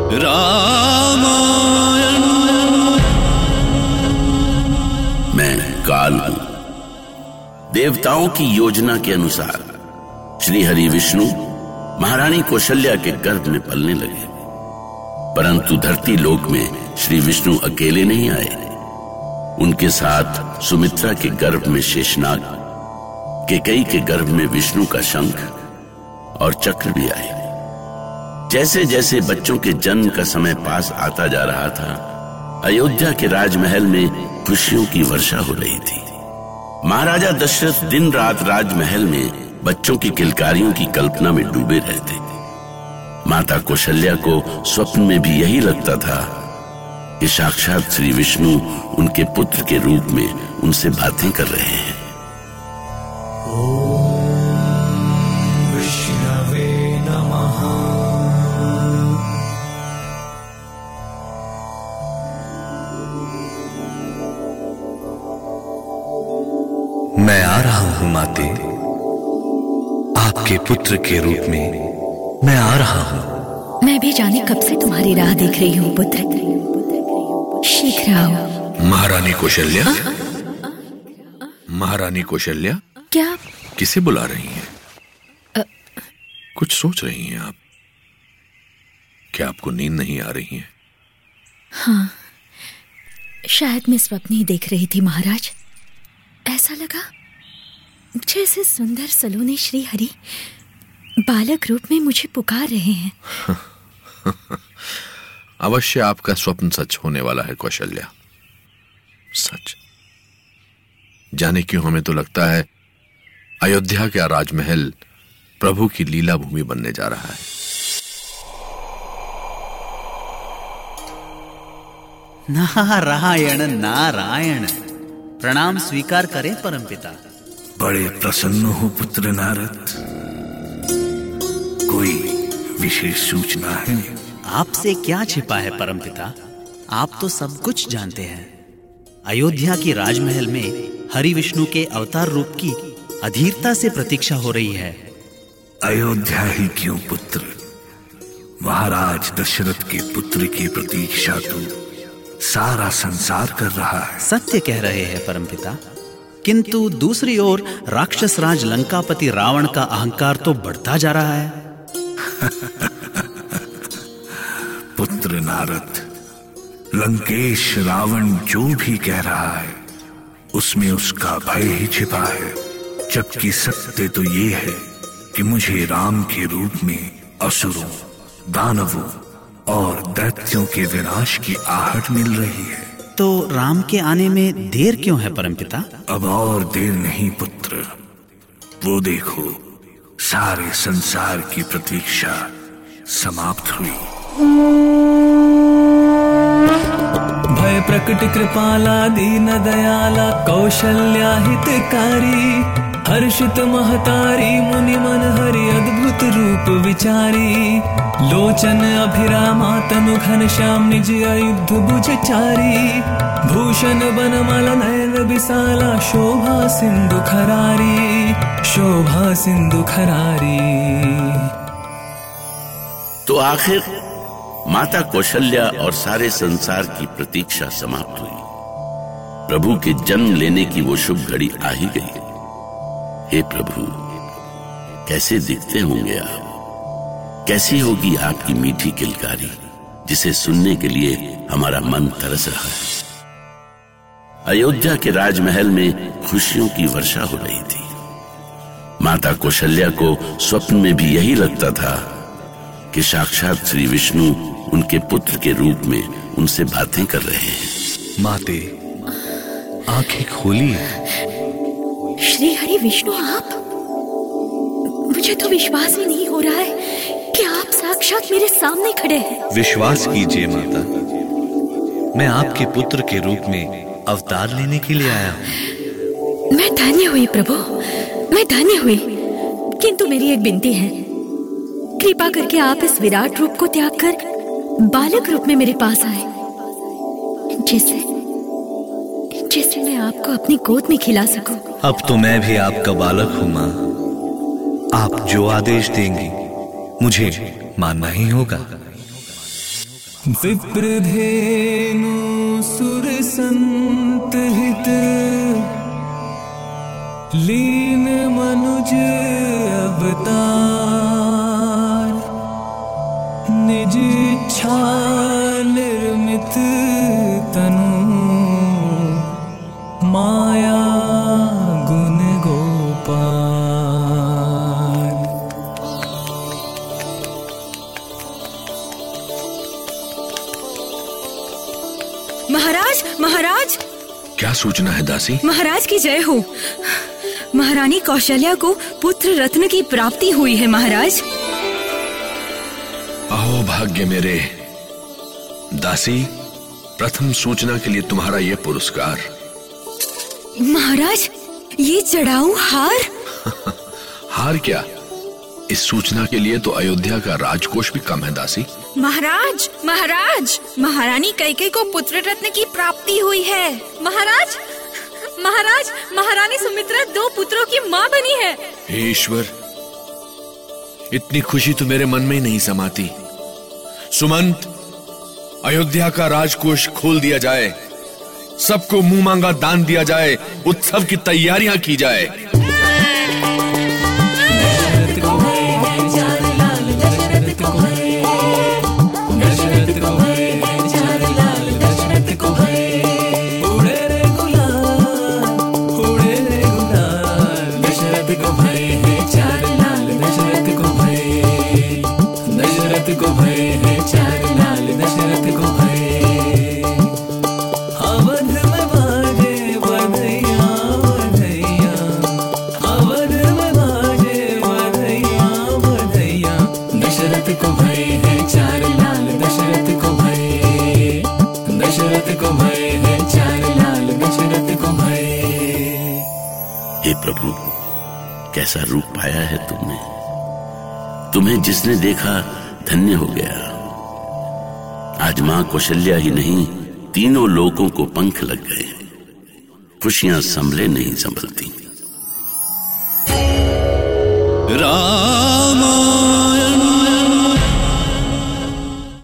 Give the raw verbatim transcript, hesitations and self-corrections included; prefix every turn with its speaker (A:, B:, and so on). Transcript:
A: रामायण।
B: मैं काल हूं। देवताओं की योजना के अनुसार श्री हरि विष्णु महारानी कौशल्या के गर्भ में पलने लगे, परंतु धरती लोक में श्री विष्णु अकेले नहीं आए। उनके साथ सुमित्रा के गर्भ में शेषनाग, केकई के गर्भ में विष्णु का शंख और चक्र भी आए। जैसे जैसे बच्चों के जन्म का समय पास आता जा रहा था, अयोध्या के राजमहल में खुशियों की वर्षा हो रही थी। महाराजा दशरथ दिन रात राजमहल में बच्चों की किलकारियों की कल्पना में डूबे रहते थे। माता कौशल्या को स्वप्न में भी यही लगता था कि साक्षात श्री विष्णु उनके पुत्र के रूप में उनसे बातें कर रहे हैं।
A: विष्णवे नमः।
C: मैं आ रहा हूं माते, आपके पुत्र के रूप में मैं आ रहा हूं।
D: मैं भी जाने कब से तुम्हारी राह देख रही हूँ पुत्र, शीघ्र आओ।
C: महारानी कौशल्या, महारानी कौशल्या,
D: क्या
C: किसे बुला रही हैं?
D: आ...
C: कुछ सोच रही हैं आप? क्या आपको नींद नहीं आ रही है?
D: हाँ, शायद मैं स्वप्न ही देख रही थी महाराज। ऐसा लगा जैसे सुंदर सलोने श्री हरि बालक रूप में मुझे पुकार रहे हैं।
C: अवश्य आपका स्वप्न सच होने वाला है कौशल्या, सच। जाने क्यों हमें तो लगता है अयोध्या का राजमहल प्रभु की लीला भूमि बनने जा रहा है।
E: नारायण नारायण, प्रणाम स्वीकार करें परमपिता।
F: बड़े प्रसन्न हो पुत्र नारद। कोई विशेष सूचना है?
E: आपसे क्या छिपा है परमपिता, आप तो सब कुछ जानते हैं। अयोध्या की राजमहल में हरि विष्णु के अवतार रूप की अधीरता से प्रतीक्षा हो रही है।
F: अयोध्या ही क्यों पुत्र, महाराज दशरथ के पुत्र की प्रतीक्षा तो सारा संसार कर रहा है।
E: सत्य कह रहे हैं परमपिता, किंतु दूसरी ओर राक्षस राज लंकापति रावण का अहंकार तो बढ़ता जा रहा है।
F: पुत्र नारद, लंकेश रावण जो भी कह रहा है उसमें उसका भय ही छिपा है, जबकि सत्य तो ये है कि मुझे राम के रूप में असुरों, दानवों और दैत्यों के विनाश की आहट मिल रही है।
E: तो राम के आने में देर क्यों है परमपिता?
F: अब और देर नहीं पुत्र, वो देखो सारे संसार की प्रतीक्षा समाप्त हुई।
A: भय प्रकट कृपाला दीन दयाला कौशल्या हितकारी, हर्षित महतारी मुनि मन हरि अद्भुत रूप विचारी। लोचन अभिरामा तनु घन श्याम निज अयुध भुज चारी, भूषण बनमल नयन विशाला शोभा सिंधु खरारी, शोभा सिंधु खरारी।
B: तो आखिर माता कौशल्या और सारे संसार की प्रतीक्षा समाप्त हुई। प्रभु के जन्म लेने की वो शुभ घड़ी आ ही गई। हे प्रभु, कैसे दिखते होंगे आप, कैसी होगी आपकी मीठी किलकारी, जिसे सुनने के लिए हमारा मन तरस रहा है। अयोध्या के राजमहल में खुशियों की वर्षा हो रही थी। माता कौशल्या को स्वप्न में भी यही लगता था कि साक्षात श्री विष्णु उनके पुत्र के रूप में उनसे बातें कर रहे हैं।
C: माते, आंखें खोली।
D: श्री हरि विष्णु, आप? मुझे तो विश्वास ही नहीं हो रहा है कि आप साक्षात मेरे सामने खड़े हैं।
C: विश्वास कीजिए माता, मैं आपके पुत्र के रूप में अवतार लेने के लिए आया हूँ।
D: मैं धन्य हुई प्रभु, मैं धन्य हुई, किंतु मेरी एक विनती है। कृपा करके आप इस विराट रूप को त्याग कर बालक रूप में मेरे पास आए, जिससे जिससे मैं आपको अपनी गोद में खिला सकूं।
C: अब तो मैं भी आपका बालक हूँ माँ। आप जो आदेश देंगी मुझे मानना ही होगा।
A: विप्रधेनु सुरसंत हित लीन मनुज अवतार निज इच्छा निर्मित तनु माया गुण गोपाल।
D: महाराज महाराज
C: क्या सूचना है दासी?
D: महाराज की जय हो। महारानी कौशल्या को पुत्र रत्न की प्राप्ति हुई है महाराज।
C: अहो भाग्य मेरे। दासी, प्रथम सूचना के लिए तुम्हारा यह पुरस्कार।
D: महाराज, ये चढ़ाऊ हार?
C: हार क्या, इस सूचना के लिए तो अयोध्या का राजकोष भी कम है दासी।
G: महाराज महाराज महारानी कैकेयी को पुत्र रत्न की प्राप्ति हुई है। महाराज महाराज महारानी सुमित्रा दो पुत्रों की माँ बनी है।
C: हे ईश्वर, इतनी खुशी तो मेरे मन में ही नहीं समाती। सुमंत, अयोध्या का राजकोष खोल दिया जाए, सबको मुंह मांगा दान दिया जाए, उत्सव की तैयारियां की जाए।
B: हे प्रभु, कैसा रूप पाया है तुमने। तुम्हें जिसने देखा धन्य हो गया। आज मां कौशल्या ही नहीं, तीनों लोगों को पंख लग गए। खुशियां संभले नहीं संभलती।
A: राम